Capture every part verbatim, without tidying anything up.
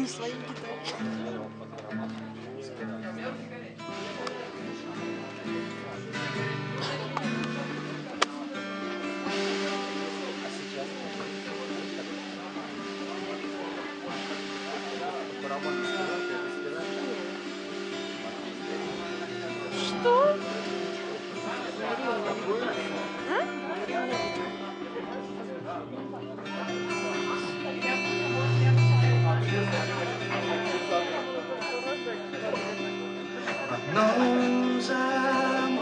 своей гитаре. Что? одном забытом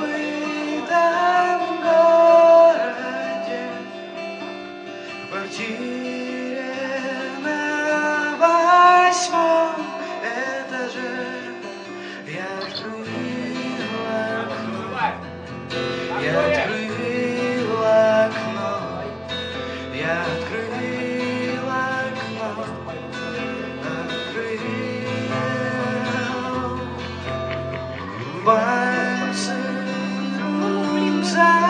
городе, в квартире на восьмом этаже я открыла окно, я открыла окно, я открыла окно, открыла. Пальцы рук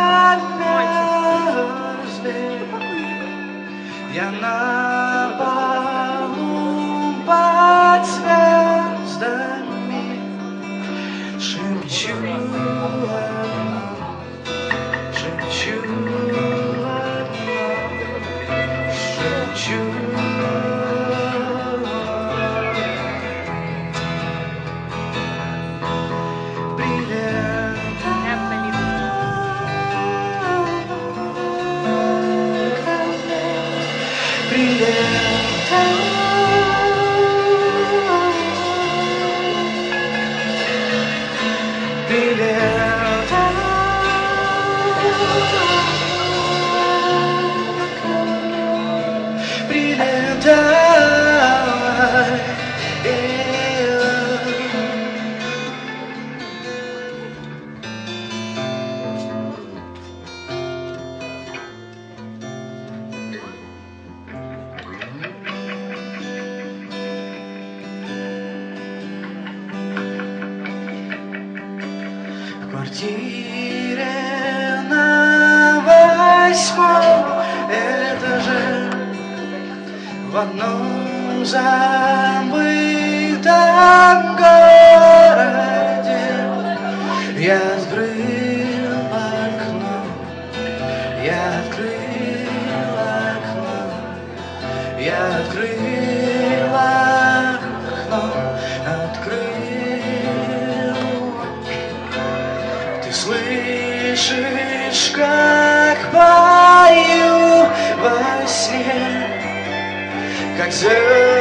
замерзли, я на полу под звездами шепчу одно, шепчу одно, шепчу. В квартире на восьмом этаже, в одном забытом городе, я открыл окно, я открыл окно, я открыл окно, открыл. Ты слышишь, как пою во сне, как звезды